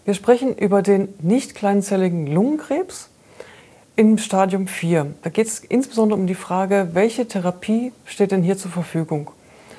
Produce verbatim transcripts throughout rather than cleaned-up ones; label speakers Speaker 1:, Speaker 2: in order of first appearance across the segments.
Speaker 1: Wir sprechen über den nicht kleinzelligen Lungenkrebs im Stadium vier. Da geht es insbesondere um die Frage, welche Therapie steht denn hier zur Verfügung?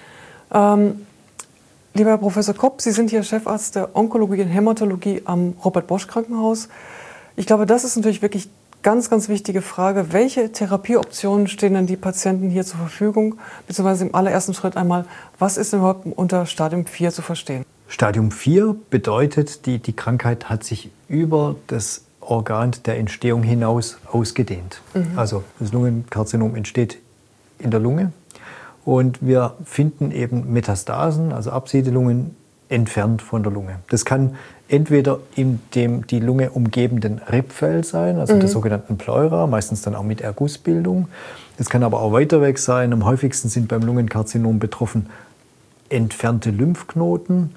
Speaker 1: Ähm, lieber Herr Professor Kopp, Sie sind hier Chefarzt der Onkologie und Hämatologie am Robert-Bosch-Krankenhaus. Ich glaube, das ist natürlich wirklich ganz, ganz wichtige Frage. Welche Therapieoptionen stehen denn die Patienten hier zur Verfügung? Beziehungsweise im allerersten Schritt einmal, was ist denn überhaupt unter Stadium vier zu verstehen?
Speaker 2: Stadium vier bedeutet, die, die Krankheit hat sich über das Organ der Entstehung hinaus ausgedehnt. Mhm. Also das Lungenkarzinom entsteht in der Lunge und wir finden eben Metastasen, also Absiedelungen, entfernt von der Lunge. Das kann entweder in dem die Lunge umgebenden Rippfell sein, also mhm. der sogenannten Pleura, meistens dann auch mit Ergussbildung. Das kann aber auch weiter weg sein. Am häufigsten sind beim Lungenkarzinom betroffen entfernte Lymphknoten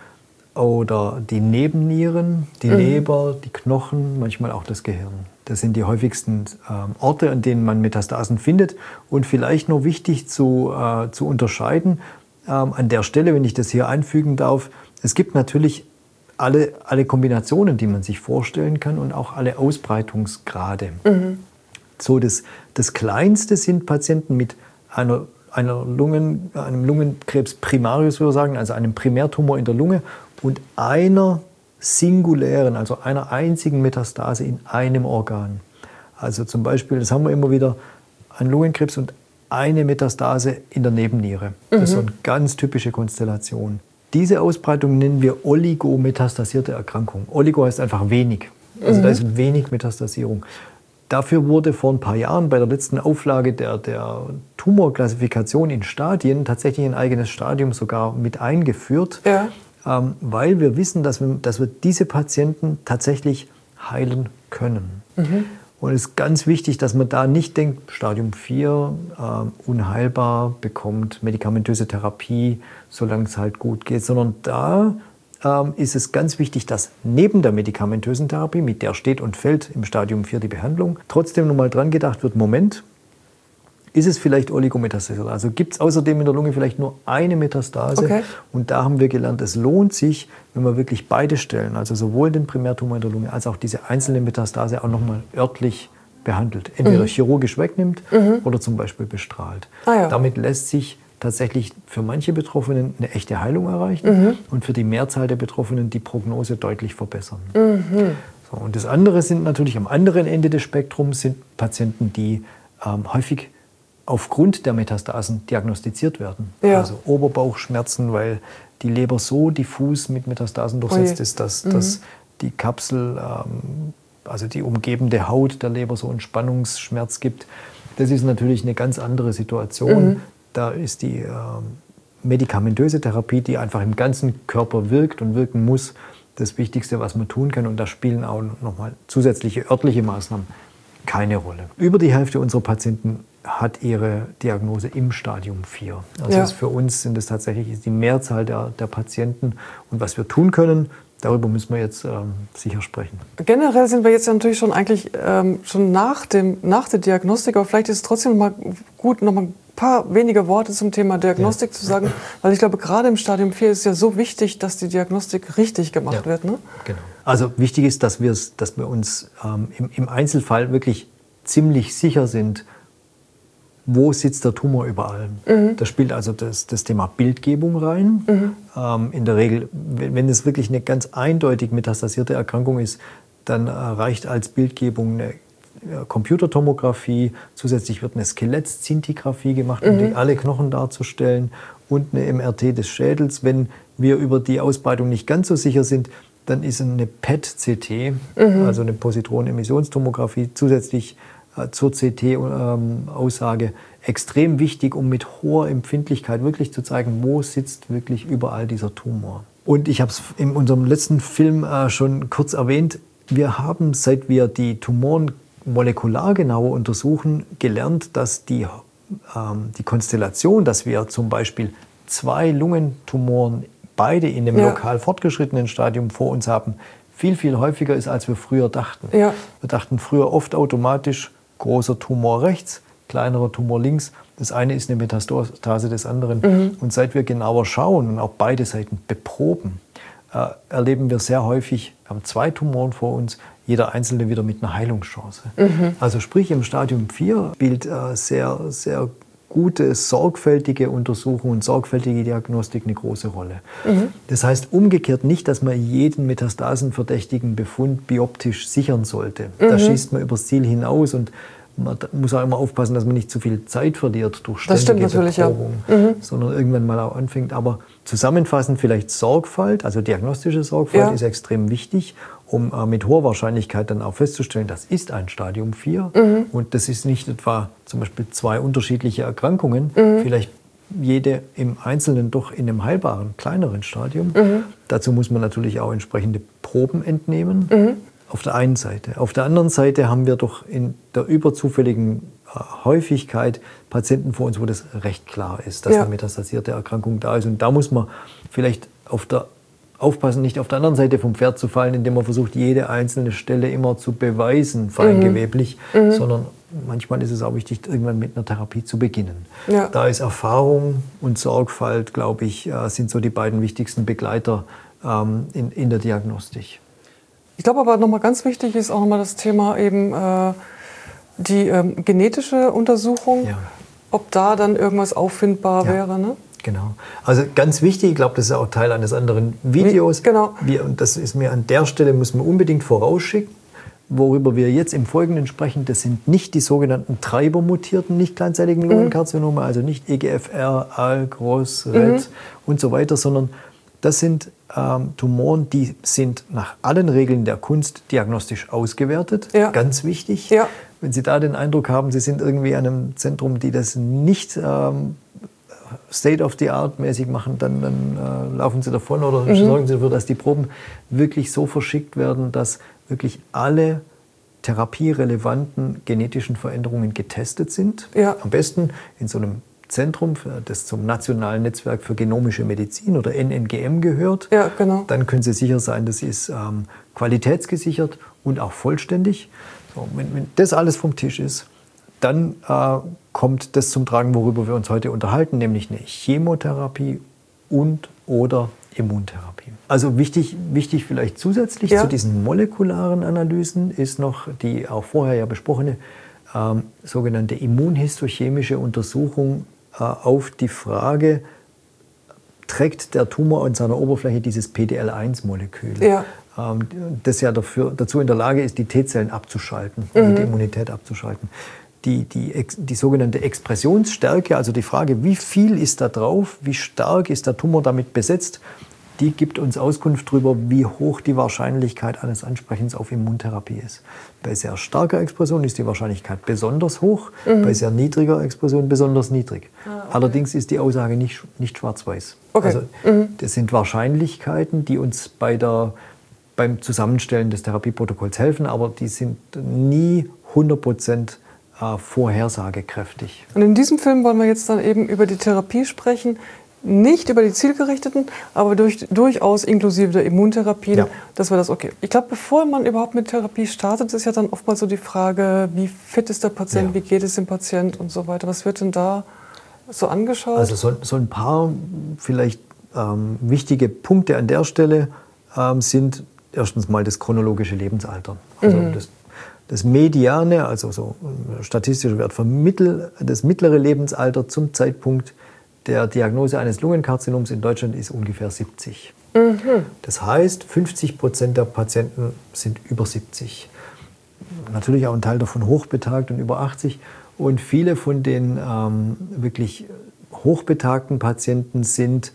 Speaker 2: oder die Nebennieren, die mhm. Leber, die Knochen, manchmal auch das Gehirn. Das sind die häufigsten ähm, Orte, an denen man Metastasen findet. Und vielleicht noch wichtig zu, äh, zu unterscheiden, ähm, an der Stelle, wenn ich das hier einfügen darf, es gibt natürlich alle, alle Kombinationen, die man sich vorstellen kann und auch alle Ausbreitungsgrade. Mhm. So das, das Kleinste sind Patienten mit einer, einer Lungen, einem Lungenkrebs primarius, würde ich sagen, also einem Primärtumor in der Lunge und einer singulären, also einer einzigen Metastase in einem Organ. Also zum Beispiel, das haben wir immer wieder, ein Lungenkrebs und eine Metastase in der Nebenniere. Das mhm. ist so eine ganz typische Konstellation. Diese Ausbreitung nennen wir oligometastasierte Erkrankung. Oligo heißt einfach wenig. Also mhm. da ist wenig Metastasierung. Dafür wurde vor ein paar Jahren bei der letzten Auflage der, der Tumorklassifikation in Stadien tatsächlich ein eigenes Stadium sogar mit eingeführt, ja. ähm, weil wir wissen, dass wir, dass wir diese Patienten tatsächlich heilen können. Mhm. Und es ist ganz wichtig, dass man da nicht denkt, Stadium vier, äh, unheilbar, bekommt medikamentöse Therapie, solange es halt gut geht, sondern da ähm, ist es ganz wichtig, dass neben der medikamentösen Therapie, mit der steht und fällt im Stadium vier die Behandlung, trotzdem nochmal dran gedacht wird, Moment, ist es vielleicht Oligometastasiert? Also gibt es außerdem in der Lunge vielleicht nur eine Metastase? Okay. Und da haben wir gelernt, es lohnt sich, wenn wir wirklich beide Stellen, also sowohl den Primärtumor in der Lunge als auch diese einzelne Metastase auch nochmal örtlich behandelt. Entweder mhm. chirurgisch wegnimmt mhm. oder zum Beispiel bestrahlt. Ah, ja. Damit lässt sich tatsächlich für manche Betroffenen eine echte Heilung erreichen mhm. und für die Mehrzahl der Betroffenen die Prognose deutlich verbessern. Mhm. So, und das andere sind natürlich am anderen Ende des Spektrums sind Patienten, die ähm, häufig aufgrund der Metastasen diagnostiziert werden. Ja. Also Oberbauchschmerzen, weil die Leber so diffus mit Metastasen durchsetzt ist, dass, mhm. dass die Kapsel, ähm, also die umgebende Haut der Leber so einen Spannungsschmerz gibt. Das ist natürlich eine ganz andere Situation. Mhm. Da ist die ähm, medikamentöse Therapie, die einfach im ganzen Körper wirkt und wirken muss, das Wichtigste, was man tun kann. Und da spielen auch nochmal zusätzliche örtliche Maßnahmen keine Rolle. Über die Hälfte unserer Patienten hat ihre Diagnose im Stadium vier. Also ja. für uns sind es tatsächlich die Mehrzahl der, der Patienten. Und was wir tun können, darüber müssen wir jetzt ähm, sicher sprechen. Generell sind wir jetzt ja natürlich schon eigentlich ähm, schon nach, dem, nach der Diagnostik, aber vielleicht ist es trotzdem mal gut, noch mal ein paar wenige Worte zum Thema Diagnostik ja. zu sagen, weil ich glaube, gerade im Stadium vier ist es ja so wichtig, dass die Diagnostik richtig gemacht ja. wird. Ne? Genau. Also wichtig ist, dass, dass wir uns ähm, im, im Einzelfall wirklich ziemlich sicher sind, wo sitzt der Tumor überall. Mhm. Da spielt also das, das Thema Bildgebung rein. Mhm. Ähm, in der Regel, wenn, wenn es wirklich eine ganz eindeutig metastasierte Erkrankung ist, dann äh, reicht als Bildgebung eine äh, Computertomographie. Zusätzlich wird eine Skelettszintigraphie gemacht, um mhm. die, alle Knochen darzustellen und eine M R T des Schädels. Wenn wir über die Ausbreitung nicht ganz so sicher sind, dann ist eine P E T-C T, mhm. also eine Positronenemissionstomographie, zusätzlich zur C T-Aussage extrem wichtig, um mit hoher Empfindlichkeit wirklich zu zeigen, wo sitzt wirklich überall dieser Tumor. Und ich habe es in unserem letzten Film äh, schon kurz erwähnt, wir haben, seit wir die Tumoren molekular genauer untersuchen, gelernt, dass die, ähm, die Konstellation, dass wir zum Beispiel zwei Lungentumoren, beide in dem ja. lokal fortgeschrittenen Stadium vor uns haben, viel, viel häufiger ist, als wir früher dachten. Ja. Wir dachten früher oft automatisch, großer Tumor rechts, kleinerer Tumor links. Das eine ist eine Metastase des anderen. Mhm. Und seit wir genauer schauen und auch beide Seiten beproben, äh, erleben wir sehr häufig, wir haben zwei Tumoren vor uns, jeder einzelne wieder mit einer Heilungschance. Mhm. Also sprich, im Stadium vier spielt äh, sehr, sehr gute, sorgfältige Untersuchung und sorgfältige Diagnostik eine große Rolle. Mhm. Das heißt umgekehrt nicht, dass man jeden metastasenverdächtigen Befund bioptisch sichern sollte. Mhm. Da schießt man übers Ziel hinaus und man muss auch immer aufpassen, dass man nicht zu viel Zeit verliert durch ständige Beprobung, ja. mhm. sondern irgendwann mal auch anfängt. Aber zusammenfassend vielleicht Sorgfalt, also diagnostische Sorgfalt ja. ist extrem wichtig, um äh, mit hoher Wahrscheinlichkeit dann auch festzustellen, das ist ein Stadium vier mhm. und das ist nicht etwa zum Beispiel zwei unterschiedliche Erkrankungen, mhm. vielleicht jede im Einzelnen doch in einem heilbaren, kleineren Stadium. Mhm. Dazu muss man natürlich auch entsprechende Proben entnehmen. Mhm. Auf der einen Seite. Auf der anderen Seite haben wir doch in der überzufälligen äh, Häufigkeit Patienten vor uns, wo das recht klar ist, dass ja. eine metastasierte Erkrankung da ist. Und da muss man vielleicht auf der, aufpassen, nicht auf der anderen Seite vom Pferd zu fallen, indem man versucht, jede einzelne Stelle immer zu beweisen, feingeweblich, mhm. sondern manchmal ist es auch wichtig, irgendwann mit einer Therapie zu beginnen. Ja. Da ist Erfahrung und Sorgfalt, glaube ich, äh, sind so die beiden wichtigsten Begleiter ähm, in, in der Diagnostik.
Speaker 1: Ich glaube aber nochmal ganz wichtig ist auch nochmal das Thema eben äh, die ähm, genetische Untersuchung, ja. ob da dann irgendwas auffindbar ja. wäre. Ne?
Speaker 2: Genau. Also ganz wichtig, ich glaube, das ist auch Teil eines anderen Videos. Wie, genau. Wir, und das ist mir an der Stelle, muss man unbedingt vorausschicken, worüber wir jetzt im Folgenden sprechen, das sind nicht die sogenannten treibermutierten nicht kleinzelligen Lungenkarzinome, mhm. also nicht E G F R, A L, Groß, R E T mhm. und so weiter, sondern das sind ähm, Tumoren, die sind nach allen Regeln der Kunst diagnostisch ausgewertet. Ja. Ganz wichtig. Ja. Wenn Sie da den Eindruck haben, Sie sind irgendwie an einem Zentrum, die das nicht ähm, State-of-the-Art-mäßig machen, dann, dann äh, laufen Sie davon oder mhm. sorgen Sie dafür, dass die Proben wirklich so verschickt werden, dass wirklich alle therapierelevanten genetischen Veränderungen getestet sind. Ja. Am besten in so einem Zentrum, das zum Nationalen Netzwerk für genomische Medizin oder N N G M gehört. Ja, genau. Dann können Sie sicher sein, das ist ähm, qualitätsgesichert und auch vollständig. So, wenn, wenn das alles vom Tisch ist, dann äh, kommt das zum Tragen, worüber wir uns heute unterhalten, nämlich eine Chemotherapie und oder Immuntherapie. Also wichtig, wichtig vielleicht zusätzlich ja. zu diesen molekularen Analysen ist noch die auch vorher ja besprochene ähm, sogenannte immunhistochemische Untersuchung äh, auf die Frage, trägt der Tumor an seiner Oberfläche dieses P D L eins Molekül, ja. ähm, das ja dafür, dazu in der Lage ist, die T-Zellen abzuschalten, mhm. also die Immunität abzuschalten. Die, die, die sogenannte Expressionsstärke, also die Frage, wie viel ist da drauf, wie stark ist der Tumor damit besetzt, die gibt uns Auskunft darüber, wie hoch die Wahrscheinlichkeit eines Ansprechens auf Immuntherapie ist. Bei sehr starker Expression ist die Wahrscheinlichkeit besonders hoch, mhm. bei sehr niedriger Expression besonders niedrig. Ah, okay. Allerdings ist die Aussage nicht, nicht schwarz-weiß. Okay. Also, mhm. das sind Wahrscheinlichkeiten, die uns bei der, beim Zusammenstellen des Therapieprotokolls helfen, aber die sind nie hundert Prozent vorhersagekräftig.
Speaker 1: Und in diesem Film wollen wir jetzt dann eben über die Therapie sprechen, nicht über die zielgerichteten, aber durch, durchaus inklusive der Immuntherapien, ja. dass wir das okay. Ich glaube, bevor man überhaupt mit Therapie startet, ist ja dann oftmals so die Frage, wie fit ist der Patient, ja. wie geht es dem Patient und so weiter. Was wird denn da so angeschaut?
Speaker 2: Also so, so ein paar vielleicht ähm, wichtige Punkte an der Stelle ähm, sind erstens mal das chronologische Lebensalter. Also mhm. das Das Mediane, also so statistischer Wert für mittel, das mittlere Lebensalter zum Zeitpunkt der Diagnose eines Lungenkarzinoms in Deutschland ist ungefähr siebzig. Mhm. Das heißt, fünfzig Prozent der Patienten sind über siebzig. Natürlich auch ein Teil davon hochbetagt und über achtzig. Und viele von den ähm, wirklich hochbetagten Patienten sind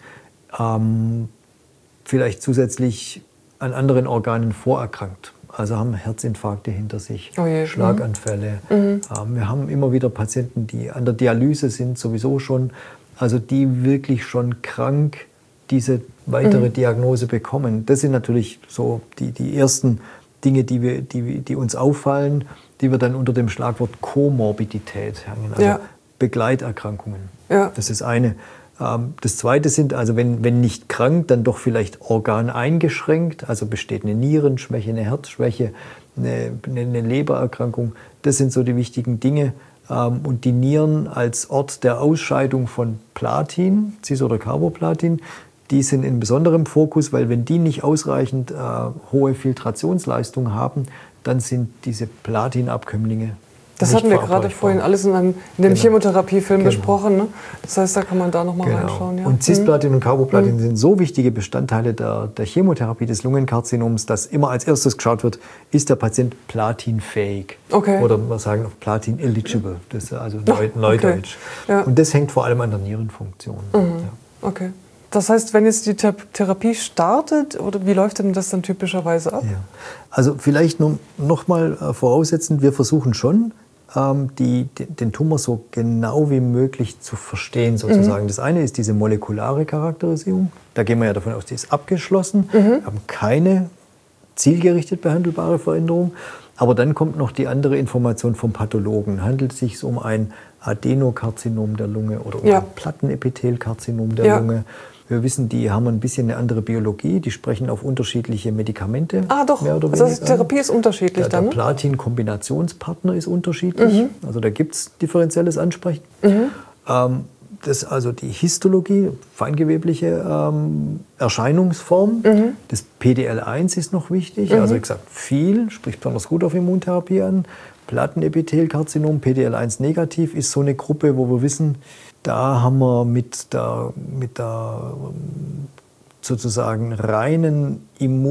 Speaker 2: ähm, vielleicht zusätzlich an anderen Organen vorerkrankt. Also haben Herzinfarkte hinter sich, oh je. Schlaganfälle. Mhm. Ähm, wir haben immer wieder Patienten, die an der Dialyse sind, sowieso schon, also die wirklich schon krank diese weitere mhm. Diagnose bekommen. Das sind natürlich so die, die ersten Dinge, die, wir, die, die uns auffallen, die wir dann unter dem Schlagwort Komorbidität hängen, also ja. Begleiterkrankungen. Ja. Das ist eine. Das Zweite sind, also wenn, wenn nicht krank, dann doch vielleicht organeingeschränkt, also besteht eine Nierenschwäche, eine Herzschwäche, eine, eine Lebererkrankung. Das sind so die wichtigen Dinge. Und die Nieren als Ort der Ausscheidung von Platin, Cis- oder Carboplatin, die sind in besonderem Fokus, weil wenn die nicht ausreichend äh, hohe Filtrationsleistung haben, dann sind diese Platinabkömmlinge.
Speaker 1: Das hatten wir gerade vorhin alles in, einem, in dem genau. Chemotherapiefilm genau. besprochen. Ne? Das heißt, da kann man da nochmal genau. reinschauen. Ja.
Speaker 2: Und Cisplatin mhm. und Carboplatin mhm. sind so wichtige Bestandteile der, der Chemotherapie des Lungenkarzinoms, dass immer als erstes geschaut wird, ist der Patient platinfähig. Okay. Oder wir sagen auch platin-eligible, das ist also Neu okay. Neudeutsch. Ja. Und das hängt vor allem an der Nierenfunktion.
Speaker 1: Mhm. Ja. Okay. Das heißt, wenn jetzt die Therapie startet, oder wie läuft denn das dann typischerweise ab?
Speaker 2: Ja. Also vielleicht noch, noch mal voraussetzend, wir versuchen schon, ähm, die, den Tumor so genau wie möglich zu verstehen sozusagen. Mhm. Das eine ist diese molekulare Charakterisierung. Da gehen wir ja davon aus, die ist abgeschlossen. Mhm. Wir haben keine zielgerichtet behandelbare Veränderung. Aber dann kommt noch die andere Information vom Pathologen. Handelt es sich um ein Adenokarzinom der Lunge oder um ja. ein Plattenepithelkarzinom der ja. Lunge? Wir wissen, die haben ein bisschen eine andere Biologie, die sprechen auf unterschiedliche Medikamente.
Speaker 1: Ah doch, mehr oder also die Therapie ist unterschiedlich
Speaker 2: der,
Speaker 1: dann?
Speaker 2: Der Platin-Kombinationspartner ist unterschiedlich, mhm. also da gibt es differenzielles Ansprechen. Mhm. Ähm, das also die Histologie, feingewebliche ähm, Erscheinungsform. Mhm. Das P D L eins ist noch wichtig, mhm. also wie gesagt, viel, spricht besonders gut auf Immuntherapie an. Plattenepithelkarzinom, P D L eins negativ, ist so eine Gruppe, wo wir wissen, da haben wir mit der, mit der sozusagen reinen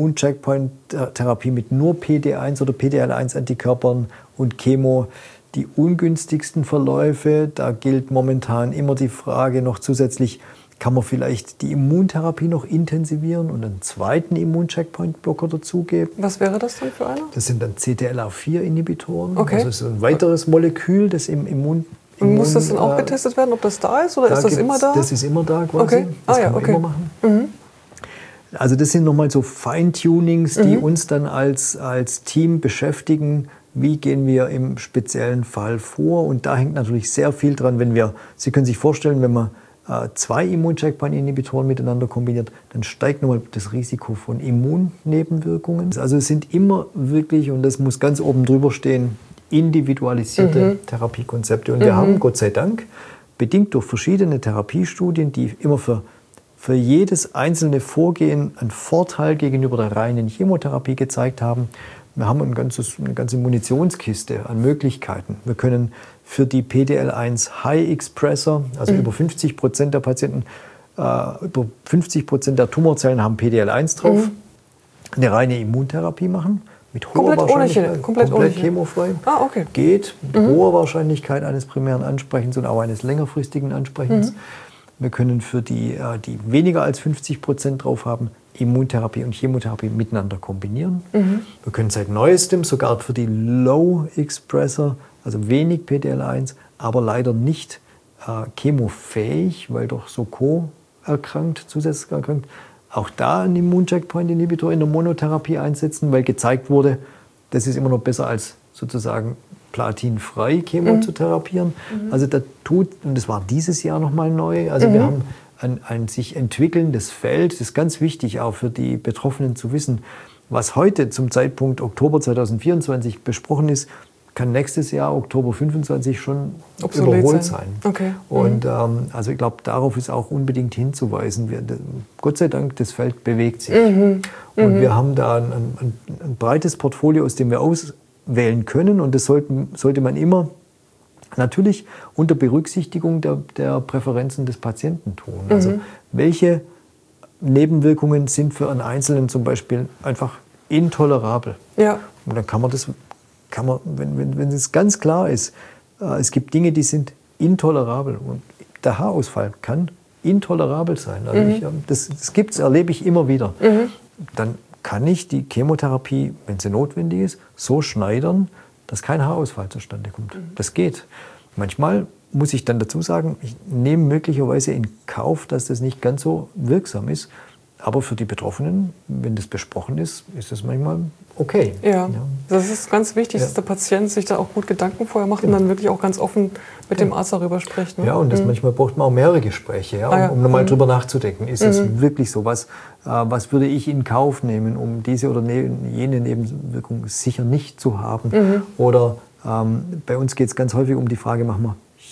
Speaker 2: Immun-Checkpoint-Therapie mit nur P D eins oder P D L eins Antikörpern und Chemo die ungünstigsten Verläufe. Da gilt momentan immer die Frage noch zusätzlich, kann man vielleicht die Immuntherapie noch intensivieren und einen zweiten Immun-Checkpoint-Blocker dazugeben.
Speaker 1: Was wäre das dann für einer?
Speaker 2: Das sind dann C T L A vier Inhibitoren.
Speaker 1: Okay.
Speaker 2: Also das ist ein weiteres Molekül, das im Immun
Speaker 1: Und muss das dann auch getestet werden, ob das da ist oder da ist das immer da?
Speaker 2: Das ist immer da quasi.
Speaker 1: Okay.
Speaker 2: Das
Speaker 1: ah,
Speaker 2: kann
Speaker 1: ja,
Speaker 2: man
Speaker 1: okay.
Speaker 2: immer machen.
Speaker 1: Mhm.
Speaker 2: Also das sind nochmal so Feintunings, die
Speaker 1: mhm.
Speaker 2: uns dann als, als Team beschäftigen. Wie gehen wir im speziellen Fall vor? Und da hängt natürlich sehr viel dran, wenn wir, Sie können sich vorstellen, wenn man äh, zwei Immun-Checkpoint-Inhibitoren miteinander kombiniert, dann steigt nochmal das Risiko von Immunnebenwirkungen. Also es sind immer wirklich, und das muss ganz oben drüber stehen, individualisierte mhm. Therapiekonzepte. Und wir mhm. haben, Gott sei Dank, bedingt durch verschiedene Therapiestudien, die immer für, für jedes einzelne Vorgehen einen Vorteil gegenüber der reinen Chemotherapie gezeigt haben. Wir haben ein ganzes, eine ganze Munitionskiste an Möglichkeiten. Wir können für die P D L eins High Expressor, also mhm. über fünfzig Prozent der Patienten, äh, über fünfzig Prozent der Tumorzellen haben P D L eins drauf, mhm. eine reine Immuntherapie machen. Mit hoher
Speaker 1: komplett
Speaker 2: Wahrscheinlichkeit,
Speaker 1: ohne, komplett,
Speaker 2: komplett
Speaker 1: ohne
Speaker 2: chemofrei.
Speaker 1: Ah, okay.
Speaker 2: Geht mit
Speaker 1: mhm.
Speaker 2: hoher Wahrscheinlichkeit eines primären Ansprechens und auch eines längerfristigen Ansprechens. Mhm. Wir können für die, die weniger als fünfzig Prozent drauf haben, Immuntherapie und Chemotherapie miteinander kombinieren. Mhm. Wir können seit neuestem sogar für die Low Expressor, also wenig P D L eins, aber leider nicht äh, chemofähig, weil doch so co-erkrankt, zusätzlich erkrankt, auch da einen Immun-Checkpoint-Inhibitor in der Monotherapie einsetzen, weil gezeigt wurde, das ist immer noch besser als sozusagen platinfrei Chemo mhm. zu therapieren. Mhm. Also da tut, und das war dieses Jahr nochmal neu, also mhm. wir haben ein, ein sich entwickelndes Feld, das ist ganz wichtig auch für die Betroffenen zu wissen, was heute zum Zeitpunkt Oktober zweitausendvierundzwanzig besprochen ist, kann nächstes Jahr, Oktober fünfundzwanzig, schon
Speaker 1: obsolet
Speaker 2: überholt
Speaker 1: sein.
Speaker 2: sein.
Speaker 1: Okay.
Speaker 2: Und ähm, also ich glaube, darauf ist auch unbedingt hinzuweisen. Wir, Gott sei Dank, das Feld bewegt sich. Mhm. Und mhm. wir haben da ein, ein, ein breites Portfolio, aus dem wir auswählen können. Und das sollten, sollte man immer natürlich unter Berücksichtigung der, der Präferenzen des Patienten tun. Mhm. Also welche Nebenwirkungen sind für einen Einzelnen zum Beispiel einfach intolerabel?
Speaker 1: Ja.
Speaker 2: Und dann kann man das... Kann man, wenn, wenn, wenn es ganz klar ist, äh, es gibt Dinge, die sind intolerabel und der Haarausfall kann intolerabel sein. Also
Speaker 1: mhm.
Speaker 2: ich, das das gibt es, erlebe ich immer wieder.
Speaker 1: Mhm.
Speaker 2: Dann kann ich die Chemotherapie, wenn sie notwendig ist, so schneidern, dass kein Haarausfall zustande kommt. Mhm. Das geht. Manchmal muss ich dann dazu sagen, ich nehme möglicherweise in Kauf, dass das nicht ganz so wirksam ist. Aber für die Betroffenen, wenn das besprochen ist, ist das manchmal okay.
Speaker 1: Ja, ja. Das ist ganz wichtig, ja. dass der Patient sich da auch gut Gedanken vorher macht genau. und dann wirklich auch ganz offen mit genau. dem Arzt darüber spricht. Ne?
Speaker 2: Ja, und das mhm. manchmal braucht man auch mehrere Gespräche, ja, um, ah, ja. um nochmal mhm. drüber nachzudenken. Ist das mhm. wirklich so? Was, äh, was würde ich in Kauf nehmen, um diese oder ne, jene Nebenwirkung sicher nicht zu haben? Mhm. Oder ähm, bei uns geht es ganz häufig um die Frage, machen wir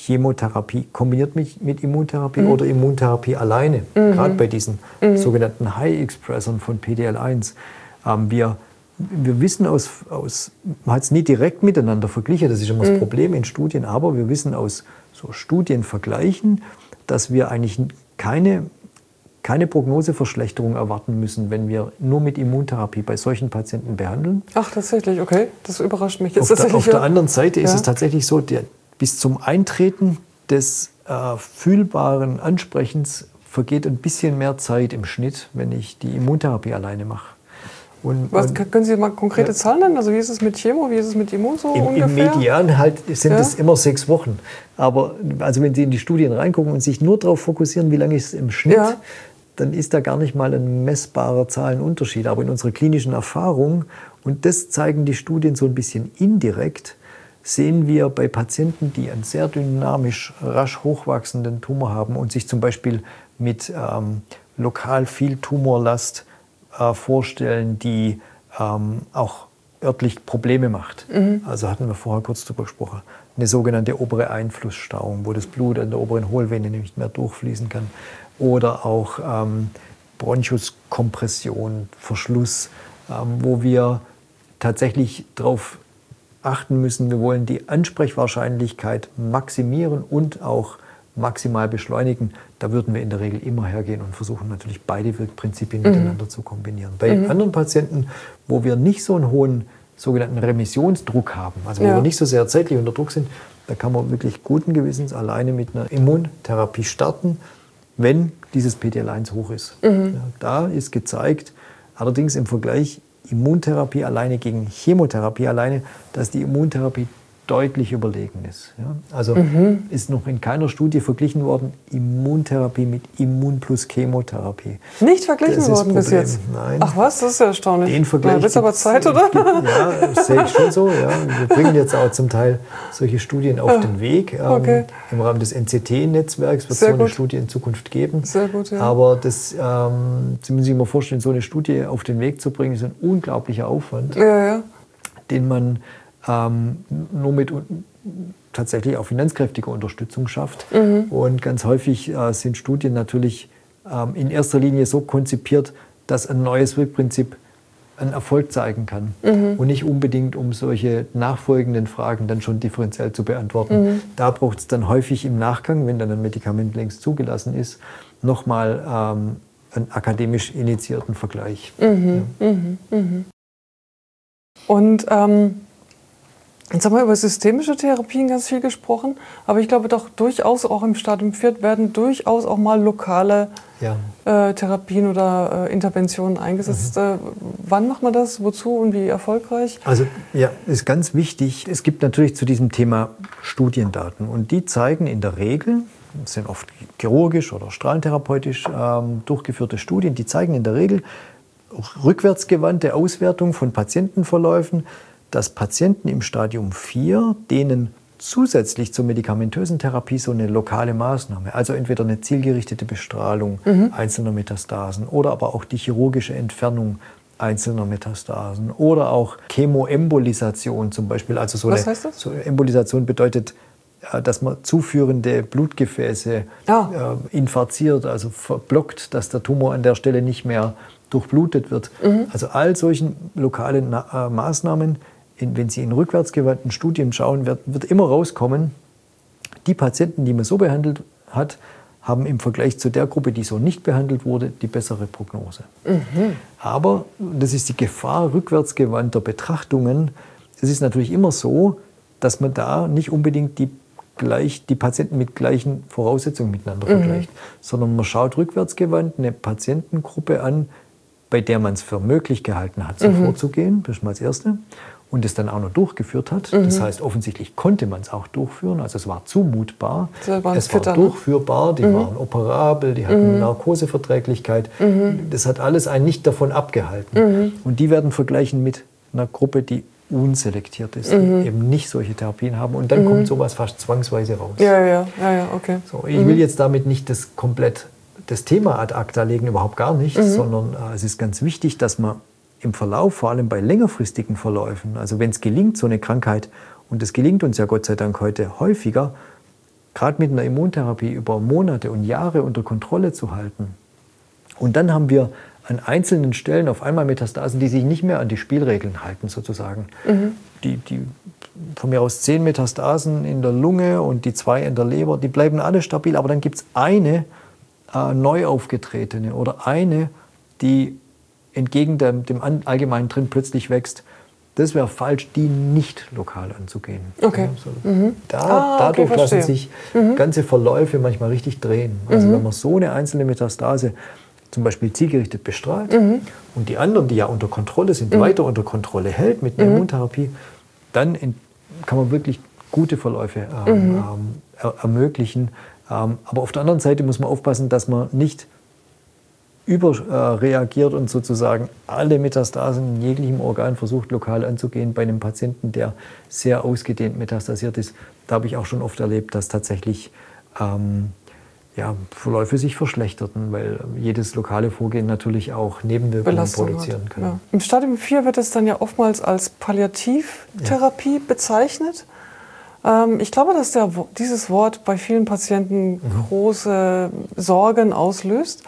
Speaker 2: Chemotherapie kombiniert mit, mit Immuntherapie
Speaker 1: Mhm.
Speaker 2: oder Immuntherapie alleine,
Speaker 1: Mhm.
Speaker 2: gerade bei diesen
Speaker 1: Mhm.
Speaker 2: sogenannten High-Expressern von P D L eins. Ähm, wir, wir wissen aus, aus man hat es nie direkt miteinander verglichen, das ist immer
Speaker 1: Mhm.
Speaker 2: das Problem in Studien, aber wir wissen aus so Studienvergleichen, dass wir eigentlich keine, keine Prognoseverschlechterung erwarten müssen, wenn wir nur mit Immuntherapie bei solchen Patienten behandeln.
Speaker 1: Ach, tatsächlich, okay. Das überrascht mich jetzt
Speaker 2: Auf, der,
Speaker 1: tatsächlich.
Speaker 2: auf der
Speaker 1: ja.
Speaker 2: anderen Seite ist
Speaker 1: Ja.
Speaker 2: es tatsächlich so, der, bis zum Eintreten des äh, fühlbaren Ansprechens vergeht ein bisschen mehr Zeit im Schnitt, wenn ich die Immuntherapie alleine mache. Und,
Speaker 1: Was,
Speaker 2: und
Speaker 1: können Sie mal konkrete
Speaker 2: Ja.
Speaker 1: Zahlen nennen? Also wie ist es mit Chemo, wie ist es mit Immun so
Speaker 2: im,
Speaker 1: ungefähr?
Speaker 2: Im Median halt sind
Speaker 1: Ja.
Speaker 2: es immer sechs Wochen. Aber also wenn Sie in die Studien reingucken und sich nur darauf fokussieren, wie lange ist es im Schnitt,
Speaker 1: Ja.
Speaker 2: dann ist da gar nicht mal ein messbarer Zahlenunterschied. Aber in unserer klinischen Erfahrung, und das zeigen die Studien so ein bisschen indirekt, sehen wir bei Patienten, die einen sehr dynamisch, rasch hochwachsenden Tumor haben und sich zum Beispiel mit ähm, lokal viel Tumorlast äh, vorstellen, die ähm, auch örtlich Probleme macht.
Speaker 1: Mhm.
Speaker 2: Also hatten wir vorher kurz darüber gesprochen. Eine sogenannte obere Einflussstauung, wo das Blut an der oberen Hohlvene nicht mehr durchfließen kann. Oder auch ähm, Bronchuskompression, Verschluss, ähm, wo wir tatsächlich darauf achten müssen, wir wollen die Ansprechwahrscheinlichkeit maximieren und auch maximal beschleunigen. Da würden wir in der Regel immer hergehen und versuchen natürlich beide Wirkprinzipien mhm. miteinander zu kombinieren. Bei mhm. anderen Patienten, wo wir nicht so einen hohen sogenannten Remissionsdruck haben, also wo ja. wir nicht so sehr zeitlich unter Druck sind, da kann man wirklich guten Gewissens alleine mit einer Immuntherapie starten, wenn dieses P D L eins hoch ist. Mhm. Ja, da ist gezeigt, allerdings im Vergleich Immuntherapie alleine gegen Chemotherapie alleine, dass die Immuntherapie deutlich überlegen ist. Ja? Also mhm. ist noch in keiner Studie verglichen worden, Immuntherapie mit Immun plus Chemotherapie.
Speaker 1: Nicht verglichen
Speaker 2: das
Speaker 1: worden bis jetzt?
Speaker 2: Nein.
Speaker 1: Ach was, das ist ja erstaunlich.
Speaker 2: Den Vergleich
Speaker 1: wird aber Zeit, oder?
Speaker 2: Ja, das sehe ich schon so. Ja. Wir bringen jetzt auch zum Teil solche Studien auf den Weg. Ähm,
Speaker 1: okay.
Speaker 2: Im Rahmen des N C T-Netzwerks wird es so eine Studie in Zukunft geben.
Speaker 1: Sehr gut, ja.
Speaker 2: Aber das, ähm, Sie müssen sich mal vorstellen, so eine Studie auf den Weg zu bringen, ist ein unglaublicher Aufwand,
Speaker 1: ja, ja.
Speaker 2: den man ähm, nur mit tatsächlich auch finanzkräftiger Unterstützung schafft. Mhm. Und ganz häufig äh, sind Studien natürlich ähm, in erster Linie so konzipiert, dass ein neues Wirkprinzip einen Erfolg zeigen kann. Mhm. Und nicht unbedingt, um solche nachfolgenden Fragen dann schon differenziell zu beantworten. Mhm. Da braucht es dann häufig im Nachgang, wenn dann ein Medikament längst zugelassen ist, nochmal ähm, einen akademisch initiierten Vergleich.
Speaker 1: Mhm. Ja. Mhm. Mhm. Und ähm jetzt haben wir über systemische Therapien ganz viel gesprochen, aber ich glaube doch durchaus auch im Stadium vier werden durchaus auch mal lokale ja. äh, Therapien oder äh, Interventionen eingesetzt. Mhm. Äh, wann macht man das, wozu und wie erfolgreich?
Speaker 2: Also ja, ist ganz wichtig. Es gibt natürlich zu diesem Thema Studiendaten und die zeigen in der Regel, das sind oft chirurgisch oder strahlentherapeutisch ähm, durchgeführte Studien, die zeigen in der Regel rückwärtsgewandte Auswertung von Patientenverläufen, dass Patienten im Stadium vier, denen zusätzlich zur medikamentösen Therapie so eine lokale Maßnahme, also entweder eine zielgerichtete Bestrahlung mhm. einzelner Metastasen oder aber auch die chirurgische Entfernung einzelner Metastasen oder auch Chemoembolisation zum Beispiel. Also so
Speaker 1: Was
Speaker 2: eine,
Speaker 1: heißt das?
Speaker 2: So eine Embolisation bedeutet, dass man zuführende Blutgefäße ah. äh, infarziert, also verblockt, dass der Tumor an der Stelle nicht mehr durchblutet wird. Mhm. Also all solchen lokalen äh, Maßnahmen, in, wenn Sie in rückwärtsgewandten Studien schauen, wird, wird immer rauskommen, die Patienten, die man so behandelt hat, haben im Vergleich zu der Gruppe, die so nicht behandelt wurde, die bessere Prognose. Mhm. Aber, das ist die Gefahr rückwärtsgewandter Betrachtungen, es ist natürlich immer so, dass man da nicht unbedingt die, gleich, die Patienten mit gleichen Voraussetzungen miteinander mhm. vergleicht, sondern man schaut rückwärtsgewandt eine Patientengruppe an, bei der man es für möglich gehalten hat, so mhm. vorzugehen, das ist mal das Erste, und es dann auch noch durchgeführt hat. Mhm. Das heißt, offensichtlich konnte man es auch durchführen, also es war zumutbar, es war Fitter, durchführbar, die mhm. waren operabel, die hatten mhm. Narkoseverträglichkeit. Mhm. Das hat alles einen nicht davon abgehalten. Mhm. Und die werden vergleichen mit einer Gruppe, die unselektiert ist, mhm. die eben nicht solche Therapien haben. Und dann mhm. kommt sowas fast zwangsweise raus.
Speaker 1: Ja, ja, ja, ja, okay.
Speaker 2: So, ich mhm. will jetzt damit nicht das komplett das Thema ad acta legen, überhaupt gar nicht, mhm. sondern äh, es ist ganz wichtig, dass man im Verlauf, vor allem bei längerfristigen Verläufen, also wenn es gelingt, so eine Krankheit, und es gelingt uns ja Gott sei Dank heute häufiger, gerade mit einer Immuntherapie über Monate und Jahre unter Kontrolle zu halten. Und dann haben wir an einzelnen Stellen auf einmal Metastasen, die sich nicht mehr an die Spielregeln halten, sozusagen. Mhm. Die, die von mir aus zehn Metastasen in der Lunge und die zwei in der Leber, die bleiben alle stabil, aber dann gibt es eine äh, neu aufgetretene oder eine, die entgegen dem, dem allgemeinen Trend plötzlich wächst. Das wäre falsch, die nicht lokal anzugehen.
Speaker 1: Okay.
Speaker 2: Ja, so.
Speaker 1: Mhm.
Speaker 2: Da,
Speaker 1: ah,
Speaker 2: dadurch
Speaker 1: okay,
Speaker 2: lassen sich
Speaker 1: mhm.
Speaker 2: ganze Verläufe manchmal richtig drehen. Also mhm. wenn man so eine einzelne Metastase zum Beispiel zielgerichtet bestrahlt mhm. und die anderen, die ja unter Kontrolle sind, mhm. weiter unter Kontrolle hält mit einer mhm. Immuntherapie, dann in, kann man wirklich gute Verläufe ähm, mhm. ähm, er, ermöglichen. Ähm, aber auf der anderen Seite muss man aufpassen, dass man nicht überreagiert und sozusagen alle Metastasen in jeglichem Organ versucht, lokal anzugehen bei einem Patienten, der sehr ausgedehnt metastasiert ist. Da habe ich auch schon oft erlebt, dass tatsächlich ähm, ja, Verläufe sich verschlechterten, weil jedes lokale Vorgehen natürlich auch Nebenwirkungen
Speaker 1: Belastung
Speaker 2: produzieren
Speaker 1: hat.
Speaker 2: kann.
Speaker 1: Ja. Im Stadium vier wird es dann ja oftmals als Palliativtherapie ja. bezeichnet. Ähm, ich glaube, dass der, dieses Wort bei vielen Patienten mhm. große Sorgen auslöst.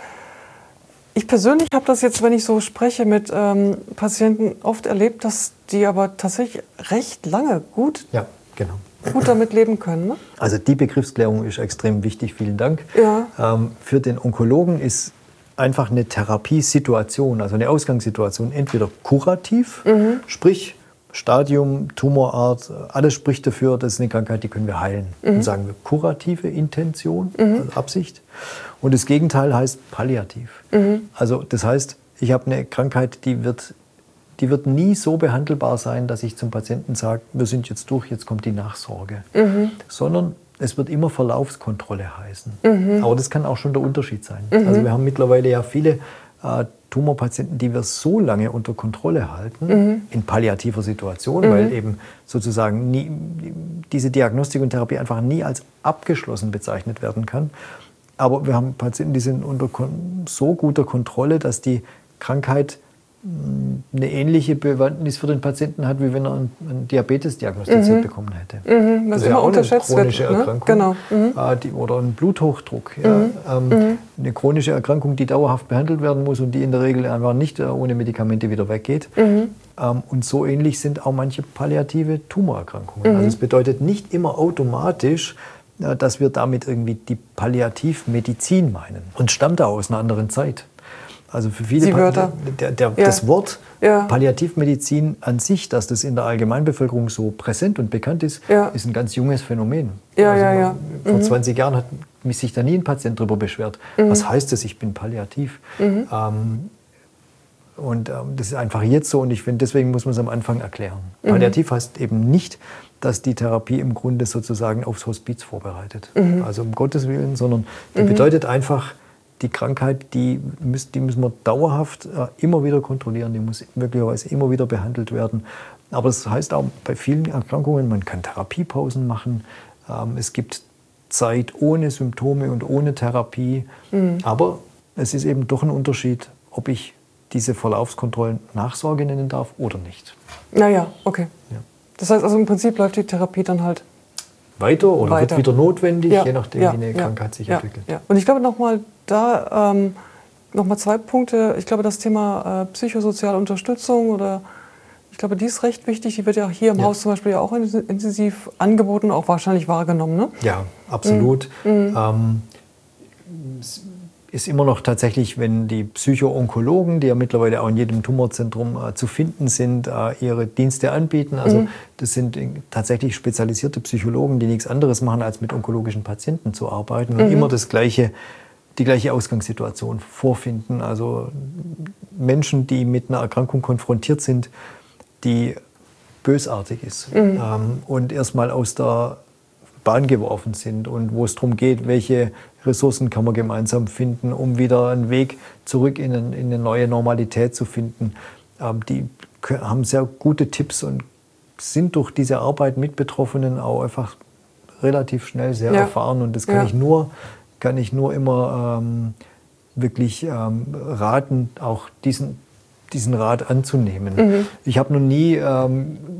Speaker 1: Ich persönlich habe das jetzt, wenn ich so spreche mit ähm, Patienten, oft erlebt, dass die aber tatsächlich recht lange gut,
Speaker 2: ja, genau.
Speaker 1: gut damit leben können. Ne?
Speaker 2: Also die Begriffsklärung ist extrem wichtig, vielen Dank.
Speaker 1: Ja.
Speaker 2: Ähm, für den Onkologen ist einfach eine Therapiesituation, also eine Ausgangssituation, entweder kurativ, mhm. sprich Stadium, Tumorart, alles spricht dafür, das ist eine Krankheit, die können wir heilen. Mhm. Dann sagen wir kurative Intention, mhm. also Absicht. Und das Gegenteil heißt palliativ. Mhm. Also das heißt, ich habe eine Krankheit, die wird, die wird nie so behandelbar sein, dass ich zum Patienten sage, wir sind jetzt durch, jetzt kommt die Nachsorge. Mhm. Sondern es wird immer Verlaufskontrolle heißen. Mhm. Aber das kann auch schon der Unterschied sein. Mhm. Also wir haben mittlerweile ja viele äh, Tumorpatienten, die wir so lange unter Kontrolle halten, mhm. in palliativer Situation, mhm. weil eben sozusagen nie, diese Diagnostik und Therapie einfach nie als abgeschlossen bezeichnet werden kann. Aber wir haben Patienten, die sind unter so guter Kontrolle, dass die Krankheit eine ähnliche Bewandtnis für den Patienten hat, wie wenn er einen Diabetes diagnostiziert mhm. bekommen hätte.
Speaker 1: Mhm,
Speaker 2: das
Speaker 1: ist
Speaker 2: ist ja
Speaker 1: immer
Speaker 2: auch
Speaker 1: unterschätzt
Speaker 2: eine chronische
Speaker 1: wird, ne?
Speaker 2: Erkrankung.
Speaker 1: Genau. Mhm.
Speaker 2: Äh, die, oder ein Bluthochdruck. Ja,
Speaker 1: mhm.
Speaker 2: ähm, mhm. Eine chronische Erkrankung, die dauerhaft behandelt werden muss und die in der Regel einfach nicht äh, ohne Medikamente wieder weggeht. Mhm. Ähm, und so ähnlich sind auch manche palliative Tumorerkrankungen. Mhm. Also es bedeutet nicht immer automatisch, äh, dass wir damit irgendwie die Palliativmedizin meinen. Und stammt da aus einer anderen Zeit. Also für viele
Speaker 1: Wörter.
Speaker 2: Der, der,
Speaker 1: Ja.
Speaker 2: Das Wort
Speaker 1: ja.
Speaker 2: Palliativmedizin an sich, dass das in der Allgemeinbevölkerung so präsent und bekannt ist,
Speaker 1: ja.
Speaker 2: ist ein ganz junges Phänomen.
Speaker 1: Ja,
Speaker 2: also
Speaker 1: ja, ja.
Speaker 2: Vor
Speaker 1: mhm.
Speaker 2: zwanzig Jahren hat mich sich da nie ein Patient darüber beschwert. Mhm. Was heißt das, ich bin palliativ? Mhm. Ähm, und ähm, das ist einfach jetzt so und ich finde, deswegen muss man es am Anfang erklären. Mhm. Palliativ heißt eben nicht, dass die Therapie im Grunde sozusagen aufs Hospiz vorbereitet. Mhm. Also um Gottes Willen, sondern die mhm. bedeutet einfach, die Krankheit, die, müß, die müssen wir dauerhaft äh, immer wieder kontrollieren, die muss möglicherweise immer wieder behandelt werden. Aber das heißt auch bei vielen Erkrankungen, man kann Therapiepausen machen, ähm, es gibt Zeit ohne Symptome und ohne Therapie. Mhm. Aber es ist eben doch ein Unterschied, ob ich diese Verlaufskontrollen Nachsorge nennen darf oder nicht.
Speaker 1: Naja, okay.
Speaker 2: Ja.
Speaker 1: Das heißt also im Prinzip läuft die Therapie dann halt
Speaker 2: weiter oder
Speaker 1: weiter.
Speaker 2: wird wieder notwendig,
Speaker 1: ja,
Speaker 2: je nachdem,
Speaker 1: ja,
Speaker 2: wie eine
Speaker 1: ja,
Speaker 2: Krankheit sich
Speaker 1: ja,
Speaker 2: entwickelt.
Speaker 1: Ja. Und ich glaube nochmal da, ähm, nochmal zwei Punkte. Ich glaube, das Thema äh, psychosoziale Unterstützung oder ich glaube, die ist recht wichtig. Die wird ja hier im ja. Haus zum Beispiel ja auch intensiv angeboten, auch wahrscheinlich wahrgenommen, ne?
Speaker 2: Ja, absolut. Mhm. Ähm, ist immer noch tatsächlich, wenn die Psycho-Onkologen, die ja mittlerweile auch in jedem Tumorzentrum äh, zu finden sind, äh, ihre Dienste anbieten. Also mhm. das sind tatsächlich spezialisierte Psychologen, die nichts anderes machen, als mit onkologischen Patienten zu arbeiten und mhm. immer das gleiche, die gleiche Ausgangssituation vorfinden. Also Menschen, die mit einer Erkrankung konfrontiert sind, die bösartig ist mhm. ähm, und erstmal aus der Bahn geworfen sind und wo es darum geht, welche Ressourcen kann man gemeinsam finden, um wieder einen Weg zurück in, ein, in eine neue Normalität zu finden. Ähm, die haben sehr gute Tipps und sind durch diese Arbeit mit Betroffenen auch einfach relativ schnell sehr ja. erfahren und das kann, ja. ich, nur, kann ich nur immer ähm, wirklich ähm, raten, auch diesen diesen Rat anzunehmen. Mhm. Ich habe noch nie ähm,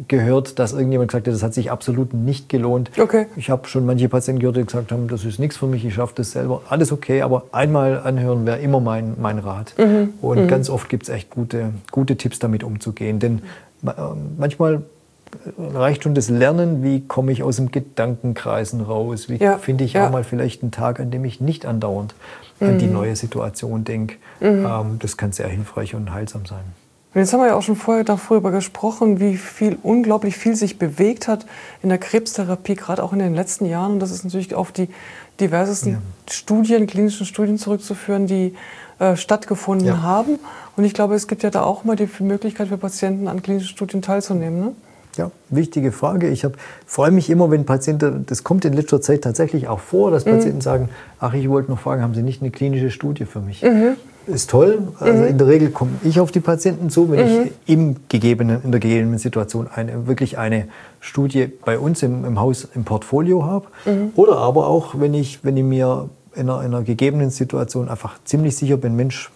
Speaker 2: gehört, dass irgendjemand gesagt hat, das hat sich absolut nicht gelohnt.
Speaker 1: Okay.
Speaker 2: Ich habe schon manche Patienten gehört, die gesagt haben, das ist nichts für mich, ich schaffe das selber. Alles okay, aber einmal anhören wäre immer mein, mein Rat. Mhm. Und mhm. ganz oft gibt es echt gute, gute Tipps, damit umzugehen. Denn äh, manchmal reicht schon das Lernen, wie komme ich aus dem Gedankenkreisen raus, wie ja. finde ich ja. auch mal vielleicht einen Tag, an dem ich nicht andauernd mhm. an die neue Situation denke. Mhm. Ähm, das kann sehr hilfreich und heilsam sein.
Speaker 1: Und jetzt haben wir ja auch schon vorher darüber gesprochen, wie viel, unglaublich viel sich bewegt hat in der Krebstherapie, gerade auch in den letzten Jahren. Und das ist natürlich auf die diversesten ja. Studien, klinischen Studien zurückzuführen, die äh, stattgefunden ja. haben. Und ich glaube, es gibt ja da auch mal die Möglichkeit für Patienten, an klinischen Studien teilzunehmen, ne?
Speaker 2: Ja, wichtige Frage. Ich freue mich immer, wenn Patienten, das kommt in letzter Zeit tatsächlich auch vor, dass Patienten mhm. sagen, ach, ich wollte noch fragen, haben Sie nicht eine klinische Studie für mich? Mhm. Ist toll. Also mhm. in der Regel komme ich auf die Patienten zu, wenn mhm. ich im gegebenen, in der gegebenen Situation eine, wirklich eine Studie bei uns im, im Haus im Portfolio habe. Mhm. Oder aber auch, wenn ich, wenn ich mir in einer, in einer gegebenen Situation einfach ziemlich sicher bin, Mensch,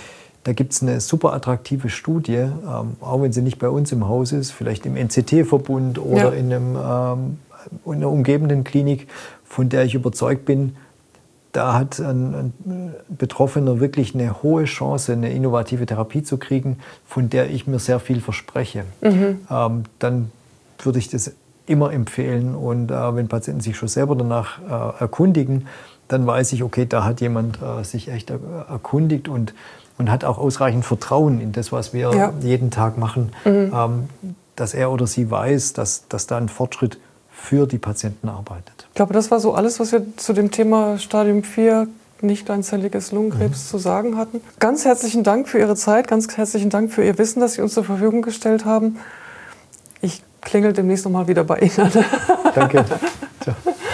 Speaker 2: da gibt es eine super attraktive Studie, ähm, auch wenn sie nicht bei uns im Haus ist, vielleicht im N C T-Verbund oder ja. in, einem, ähm, in einer umgebenden Klinik, von der ich überzeugt bin, da hat ein, ein Betroffener wirklich eine hohe Chance, eine innovative Therapie zu kriegen, von der ich mir sehr viel verspreche. Mhm. Ähm, dann würde ich das immer empfehlen. Und äh, wenn Patienten sich schon selber danach äh, erkundigen, dann weiß ich, okay, da hat jemand äh, sich echt erkundigt und und hat auch ausreichend Vertrauen in das, was wir ja. jeden Tag machen, mhm. ähm, dass er oder sie weiß, dass, dass da ein Fortschritt für die Patienten arbeitet.
Speaker 1: Ich glaube, das war so alles, was wir zu dem Thema Stadium vier nicht kleinzelliges Lungenkrebs mhm. zu sagen hatten. Ganz herzlichen Dank für Ihre Zeit, ganz herzlichen Dank für Ihr Wissen, das Sie uns zur Verfügung gestellt haben. Ich klingel demnächst noch mal wieder bei Ihnen.
Speaker 2: Danke. Ciao.